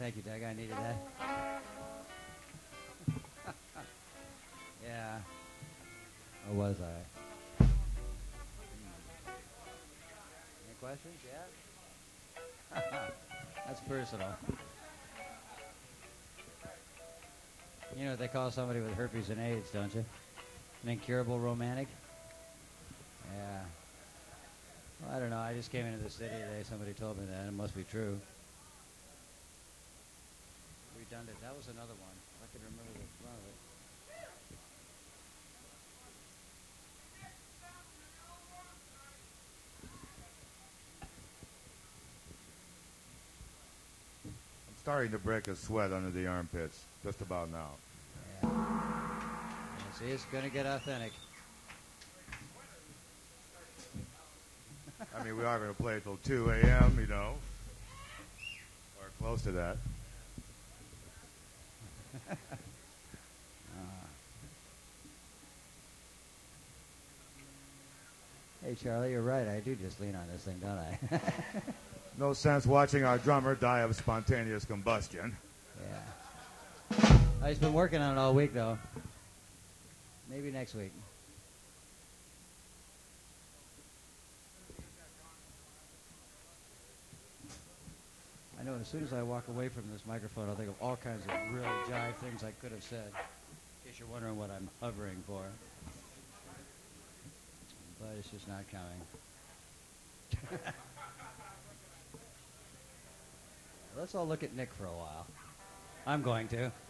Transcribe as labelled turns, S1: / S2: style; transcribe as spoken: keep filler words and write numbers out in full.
S1: Thank you, Doug. I needed that. Yeah. Or was I? Any questions? Yeah? That's personal. You know what they call somebody with herpes and AIDS, don't you? An incurable romantic? Yeah. Well, I don't know. I just came into the city today. Somebody told me that. It must be true. Redundant. That was another one. I can remember the front of it.
S2: I'm starting to break a sweat under the armpits just about now.
S1: Yeah. Yeah, see, it's going to get authentic.
S2: I mean, we are going to play till two a.m., you know, or close to that.
S1: uh. Hey, Charlie, you're right. I do just lean on this thing, don't I?
S2: No sense watching our drummer die of spontaneous combustion.
S1: Yeah. Oh, he's been working on it all week, though. Maybe next week. I know as soon as I walk away from this microphone, I'll think of all kinds of really jive things I could have said, in case you're wondering what I'm hovering for. But it's just not coming. Let's all look at Nick for a while. I'm going to.